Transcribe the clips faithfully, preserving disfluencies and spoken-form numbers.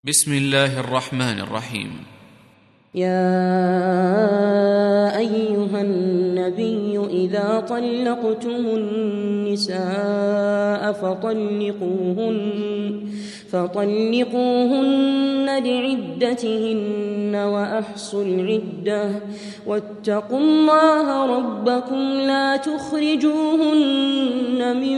بسم الله الرحمن الرحيم. يا أيها النبي إذا طلقتم النساء فطلقوهن, فطلقوهن لعدتهن وأحصوا العدة واتقوا الله ربكم لا تخرجوهن من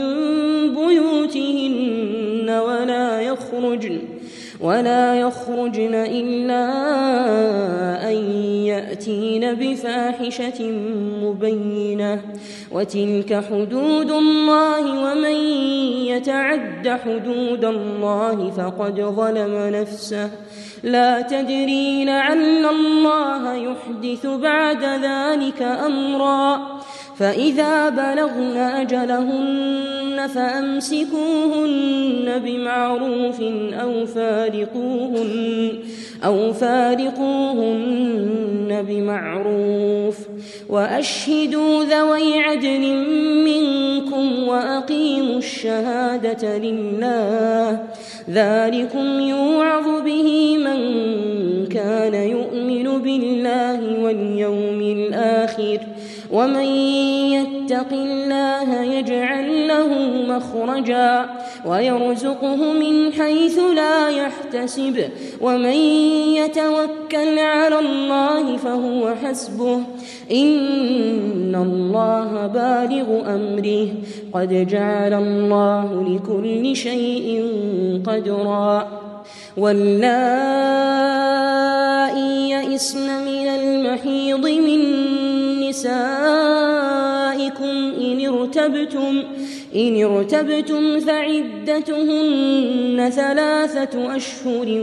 بيوتهن ولا يخرجن ولا يخرجن إلا أن يأتين بفاحشة مبينة وتلك حدود الله ومن يتعد حدود الله فقد ظلم نفسه لا تدري لعل الله يحدث بعد ذلك أمرا فإذا بلغن أجلهن فأمسكوهن بمعروف أو فارقوهن, أو فارقوهن بمعروف وأشهدوا ذوي عدل منكم وأقيموا الشهادة لله ذلكم يوعظ به من كان يؤمن بالله واليوم الآخر ومن يتق الله يجعل له مخرجا ويرزقه من حيث لا يحتسب ومن يتوكل على الله فهو حسبه إن الله بالغ أمره قد جعل الله لكل شيء قدرا واللائي يئسن من المحيض من نسائكم إن ارتبتم, إن ارتبتم فعدتهن ثلاثة أشهر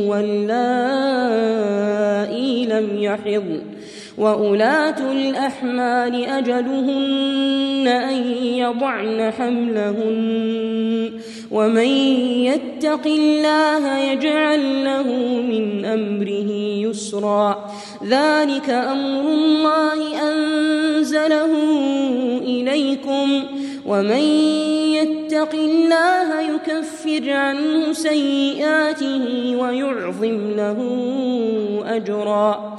واللائي لم يحضن وأولاة الأحمال أجلهن أن يضعن حملهن ومن يتق الله يجعل له من أمره يسرا ذلك أمر الله أنزله إليكم ومن يتق الله يكفر عنه سيئاته ويعظم له أجرا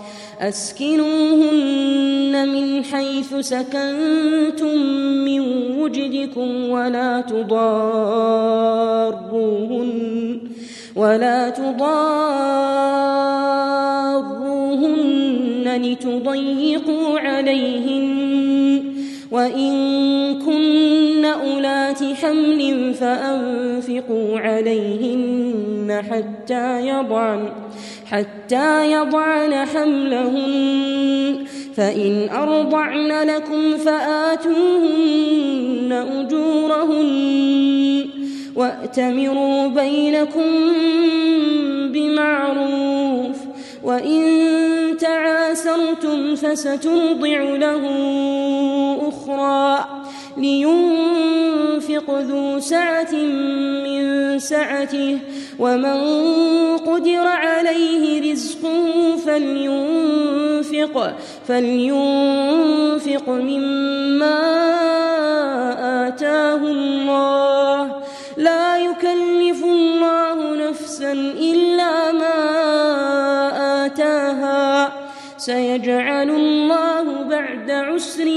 أسكنوهن من حيث سكنتم من وجدكم ولا تضاروهن ولا تضاروهن لتضيقوا عليهن وإن كن أولات حمل فأنفقوا عليهن حتى يضعن حتى يضعن حملهن فإن أرضعن لكم فآتوهن أجورهن وأتمروا بينكم بمعروف وإن تعاسرتم فسترضع له أخرى لينفق ذو سعة من سعته ومن قدر عليه رزقه فلينفق, فلينفق مما آتاه الله لا يكلف الله نفسا إلا ما آتاها سيجعل الله بعد عسر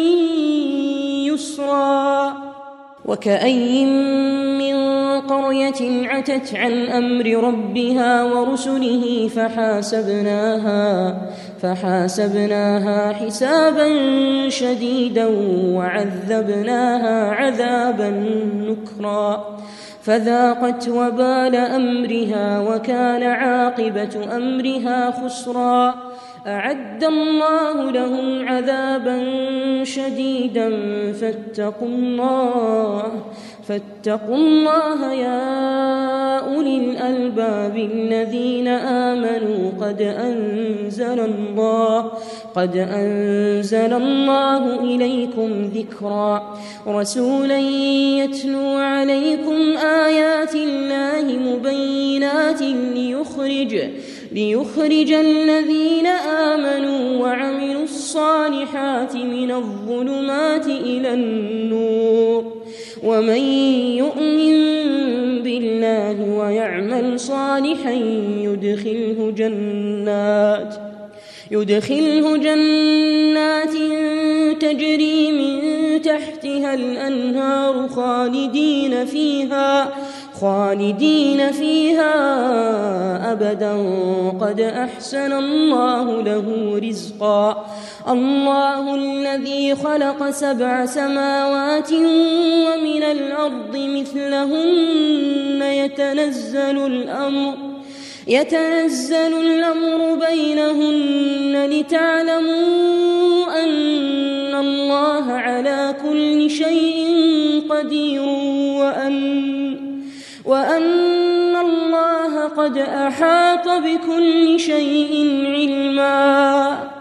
يسرا وكأي من قرية عتت عن أمر ربها ورسله فحاسبناها, فحاسبناها حسابا شديدا وعذبناها عذابا نكرا فذاقت وبال أمرها وكان عاقبة أمرها خسرا أعد الله لهم عذابا شديدا فاتقوا الله فاتقوا الله يا أولي الألباب الذين آمنوا قد أنزل الله قد أنزل الله إليكم ذكرا رسولا يتلو عليكم آيات الله مبينات ليخرج ليخرج الذين آمنوا وعملوا الصالحات من الظلمات إلى النور ومن يؤمن بالله الله ويعمل صالحا يدخله جنات يدخله جنات تجري من تحتها الأنهار خالدين فيها خالدين فيها أبدا قد أحسن الله له رزقا. الله الذي خلق سبع سماوات ومن الأرض مثلهن يتنزل الأمر يتنزل الأمر بينهن لتعلموا أن الله على كل شيء قدير وأن وأن الله قد أحاط بكل شيء علما.